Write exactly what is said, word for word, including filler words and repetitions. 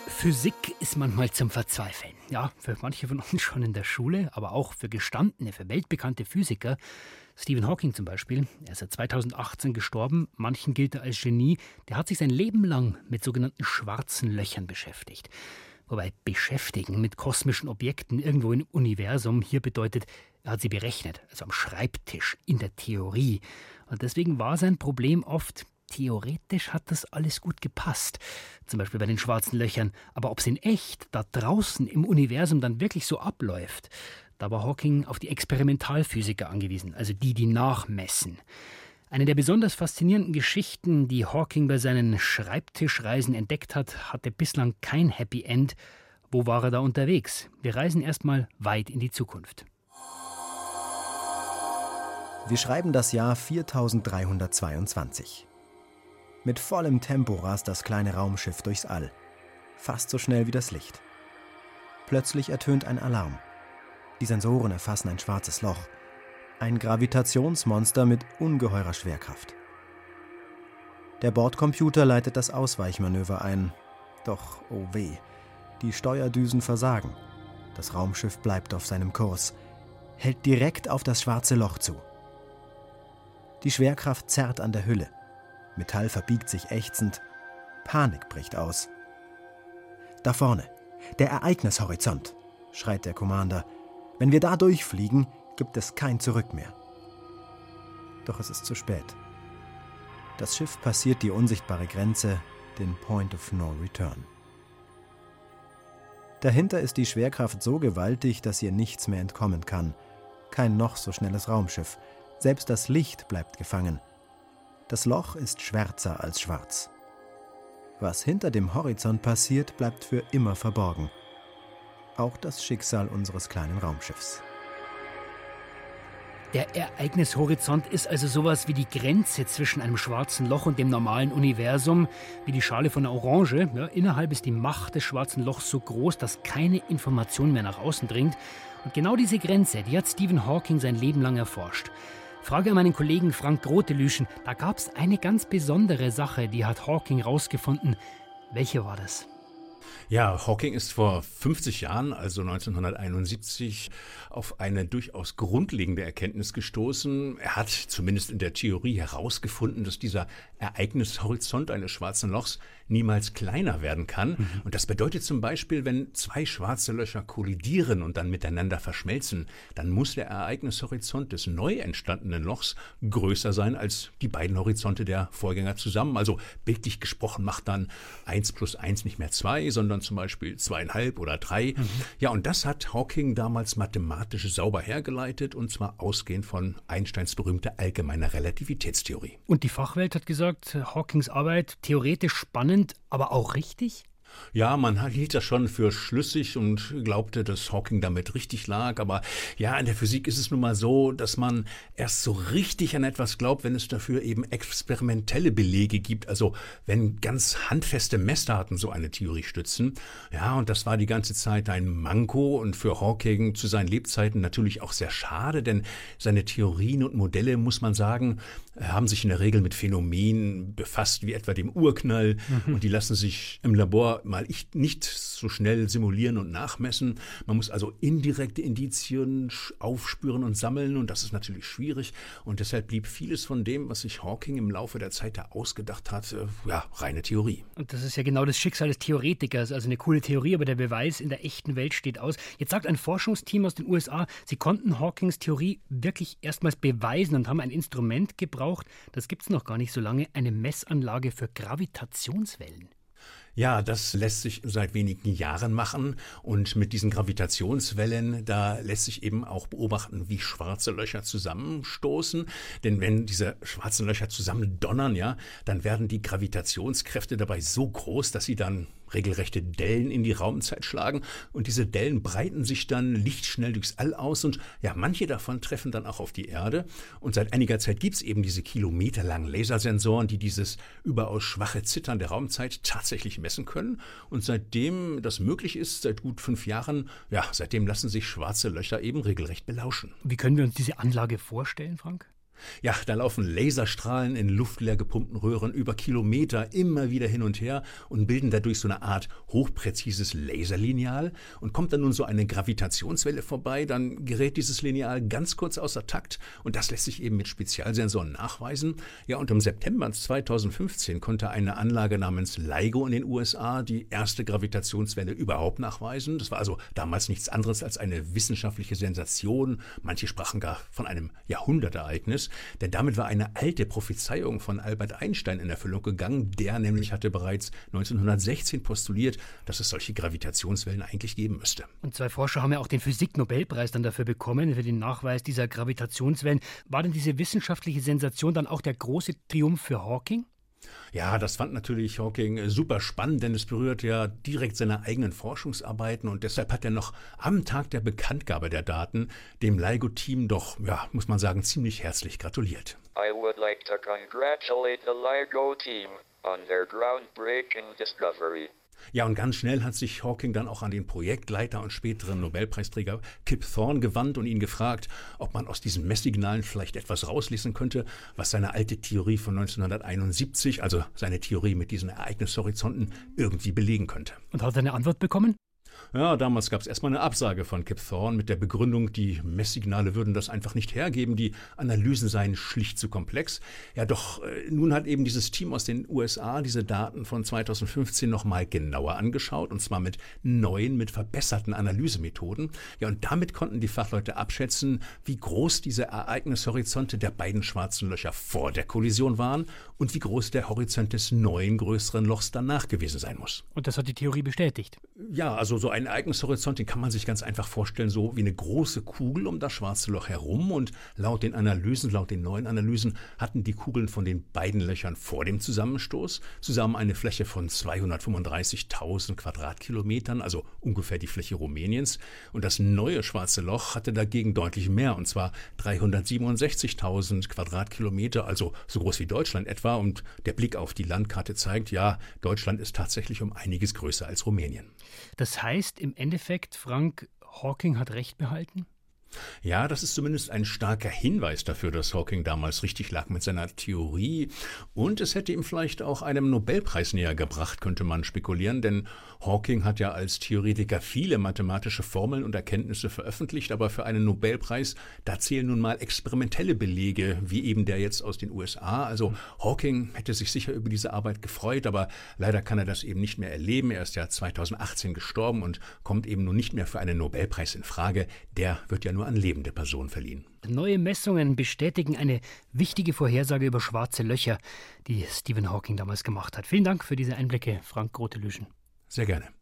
Physik ist manchmal zum Verzweifeln. Ja, für manche von uns schon in der Schule, aber auch für gestandene, für weltbekannte Physiker. Stephen Hawking zum Beispiel, er ist ja zweitausendachtzehn gestorben. Manchen gilt er als Genie. Der hat sich sein Leben lang mit sogenannten schwarzen Löchern beschäftigt. Wobei beschäftigen mit kosmischen Objekten irgendwo im Universum hier bedeutet, er hat sie berechnet, also am Schreibtisch, in der Theorie. Und deswegen war sein Problem oft, theoretisch hat das alles gut gepasst. Zum Beispiel bei den schwarzen Löchern. Aber ob es in echt, da draußen im Universum dann wirklich so abläuft, da war Hawking auf die Experimentalphysiker angewiesen, also die, die nachmessen. Eine der besonders faszinierenden Geschichten, die Hawking bei seinen Schreibtischreisen entdeckt hat, hatte bislang kein Happy End. Wo war er da unterwegs? Wir reisen erstmal weit in die Zukunft. Wir schreiben das Jahr viertausenddreihundertzweiundzwanzig. Mit vollem Tempo rast das kleine Raumschiff durchs All. Fast so schnell wie das Licht. Plötzlich ertönt ein Alarm. Die Sensoren erfassen ein schwarzes Loch. Ein Gravitationsmonster mit ungeheurer Schwerkraft. Der Bordcomputer leitet das Ausweichmanöver ein. Doch, oh weh, die Steuerdüsen versagen. Das Raumschiff bleibt auf seinem Kurs, hält direkt auf das schwarze Loch zu. Die Schwerkraft zerrt an der Hülle. Metall verbiegt sich ächzend. Panik bricht aus. Da vorne, der Ereignishorizont, schreit der Commander. Wenn wir da durchfliegen, gibt es kein Zurück mehr. Doch es ist zu spät. Das Schiff passiert die unsichtbare Grenze, den Point of No Return. Dahinter ist die Schwerkraft so gewaltig, dass ihr nichts mehr entkommen kann. Kein noch so schnelles Raumschiff. Selbst das Licht bleibt gefangen. Das Loch ist schwärzer als schwarz. Was hinter dem Horizont passiert, bleibt für immer verborgen. Auch das Schicksal unseres kleinen Raumschiffs. Der Ereignishorizont ist also sowas wie die Grenze zwischen einem schwarzen Loch und dem normalen Universum, wie die Schale von einer Orange. Ja, innerhalb ist die Macht des schwarzen Lochs so groß, dass keine Information mehr nach außen dringt. Und genau diese Grenze, die hat Stephen Hawking sein Leben lang erforscht. Frage an meinen Kollegen Frank Grotelüschen, da gab es eine ganz besondere Sache, die hat Hawking rausgefunden. Welche war das? Ja, Hawking ist vor fünfzig Jahren, also neunzehnhunderteinundsiebzig, auf eine durchaus grundlegende Erkenntnis gestoßen. Er hat zumindest in der Theorie herausgefunden, dass dieser Ereignishorizont eines schwarzen Lochs niemals kleiner werden kann. Mhm. Und das bedeutet zum Beispiel, wenn zwei schwarze Löcher kollidieren und dann miteinander verschmelzen, dann muss der Ereignishorizont des neu entstandenen Lochs größer sein als die beiden Horizonte der Vorgänger zusammen. Also bildlich gesprochen macht dann eins plus eins nicht mehr zwei, sondern zum Beispiel zweieinhalb oder drei. Mhm. Ja, und das hat Hawking damals mathematisch sauber hergeleitet, und zwar ausgehend von Einsteins berühmter allgemeiner Relativitätstheorie. Und die Fachwelt hat gesagt, Hawkings Arbeit theoretisch spannend, aber auch richtig? Ja, man hielt das schon für schlüssig und glaubte, dass Hawking damit richtig lag. Aber ja, in der Physik ist es nun mal so, dass man erst so richtig an etwas glaubt, wenn es dafür eben experimentelle Belege gibt. Also wenn ganz handfeste Messdaten so eine Theorie stützen. Ja, und das war die ganze Zeit ein Manko und für Hawking zu seinen Lebzeiten natürlich auch sehr schade, denn seine Theorien und Modelle, muss man sagen, haben sich in der Regel mit Phänomenen befasst, wie etwa dem Urknall. Mhm. Und die lassen sich im Labor mal nicht so schnell simulieren und nachmessen. Man muss also indirekte Indizien aufspüren und sammeln, und das ist natürlich schwierig. Und deshalb blieb vieles von dem, was sich Hawking im Laufe der Zeit da ausgedacht hat, ja, reine Theorie. Und das ist ja genau das Schicksal des Theoretikers. Also eine coole Theorie, aber der Beweis in der echten Welt steht aus. Jetzt sagt ein Forschungsteam aus den U S A, sie konnten Hawkings Theorie wirklich erstmals beweisen und haben ein Instrument gebraucht, das gibt es noch gar nicht so lange, eine Messanlage für Gravitationswellen. Ja, das lässt sich seit wenigen Jahren machen, und mit diesen Gravitationswellen, da lässt sich eben auch beobachten, wie schwarze Löcher zusammenstoßen. Denn wenn diese schwarzen Löcher zusammen donnern, ja, dann werden die Gravitationskräfte dabei so groß, dass sie dann regelrechte Dellen in die Raumzeit schlagen, und diese Dellen breiten sich dann lichtschnell durchs All aus, und ja, manche davon treffen dann auch auf die Erde. Und seit einiger Zeit gibt es eben diese kilometerlangen Lasersensoren, die dieses überaus schwache Zittern der Raumzeit tatsächlich messen können. Und seitdem das möglich ist, seit gut fünf Jahren, ja, seitdem lassen sich schwarze Löcher eben regelrecht belauschen. Wie können wir uns diese Anlage vorstellen, Frank? Ja, da laufen Laserstrahlen in luftleer gepumpten Röhren über Kilometer immer wieder hin und her und bilden dadurch so eine Art hochpräzises Laserlineal. Und kommt dann nun so eine Gravitationswelle vorbei, dann gerät dieses Lineal ganz kurz außer Takt. Und das lässt sich eben mit Spezialsensoren nachweisen. Ja, und im September zweitausendfünfzehn konnte eine Anlage namens LIGO in den U S A die erste Gravitationswelle überhaupt nachweisen. Das war also damals nichts anderes als eine wissenschaftliche Sensation. Manche sprachen gar von einem Jahrhundertereignis. Denn damit war eine alte Prophezeiung von Albert Einstein in Erfüllung gegangen. Der nämlich hatte bereits neunzehnhundertsechzehn postuliert, dass es solche Gravitationswellen eigentlich geben müsste. Und zwei Forscher haben ja auch den Physik-Nobelpreis dann dafür bekommen, für den Nachweis dieser Gravitationswellen. War denn diese wissenschaftliche Sensation dann auch der große Triumph für Hawking? Ja, das fand natürlich Hawking super spannend, denn es berührt ja direkt seine eigenen Forschungsarbeiten und deshalb hat er noch am Tag der Bekanntgabe der Daten dem LIGO-Team doch, ja, muss man sagen, ziemlich herzlich gratuliert. I would like to congratulate the LIGO team on their groundbreaking discovery. Ja, und ganz schnell hat sich Hawking dann auch an den Projektleiter und späteren Nobelpreisträger Kip Thorne gewandt und ihn gefragt, ob man aus diesen Messsignalen vielleicht etwas rauslesen könnte, was seine alte Theorie von neunzehnhunderteinundsiebzig, also seine Theorie mit diesen Ereignishorizonten, irgendwie belegen könnte. Und hat er eine Antwort bekommen? Ja, damals gab es erstmal eine Absage von Kip Thorne mit der Begründung, die Messsignale würden das einfach nicht hergeben, die Analysen seien schlicht zu komplex. Ja, doch äh, nun hat eben dieses Team aus den U S A diese Daten von zweitausendfünfzehn nochmal genauer angeschaut, und zwar mit neuen, mit verbesserten Analysemethoden. Ja, und damit konnten die Fachleute abschätzen, wie groß diese Ereignishorizonte der beiden schwarzen Löcher vor der Kollision waren und wie groß der Horizont des neuen, größeren Lochs danach gewesen sein muss. Und das hat die Theorie bestätigt? Ja, also so ein Ereignishorizont, den kann man sich ganz einfach vorstellen, so wie eine große Kugel um das schwarze Loch herum. Und laut den Analysen, laut den neuen Analysen, hatten die Kugeln von den beiden Löchern vor dem Zusammenstoß zusammen eine Fläche von zweihundertfünfunddreißigtausend Quadratkilometern, also ungefähr die Fläche Rumäniens. Und das neue schwarze Loch hatte dagegen deutlich mehr, und zwar dreihundertsiebenundsechzigtausend Quadratkilometer, also so groß wie Deutschland etwa. Und der Blick auf die Landkarte zeigt, ja, Deutschland ist tatsächlich um einiges größer als Rumänien. Das heißt im Endeffekt, Frank, Hawking hat recht behalten? Ja, das ist zumindest ein starker Hinweis dafür, dass Hawking damals richtig lag mit seiner Theorie. Und es hätte ihm vielleicht auch einem Nobelpreis näher gebracht, könnte man spekulieren. Denn Hawking hat ja als Theoretiker viele mathematische Formeln und Erkenntnisse veröffentlicht. Aber für einen Nobelpreis, da zählen nun mal experimentelle Belege, wie eben der jetzt aus den U S A. Also Hawking hätte sich sicher über diese Arbeit gefreut, aber leider kann er das eben nicht mehr erleben. Er ist ja zweitausendachtzehn gestorben und kommt eben nun nicht mehr für einen Nobelpreis in Frage. Der wird ja nur an lebende Personen verliehen. Neue Messungen bestätigen eine wichtige Vorhersage über schwarze Löcher, die Stephen Hawking damals gemacht hat. Vielen Dank für diese Einblicke, Frank Grote-Lüschen. Sehr gerne.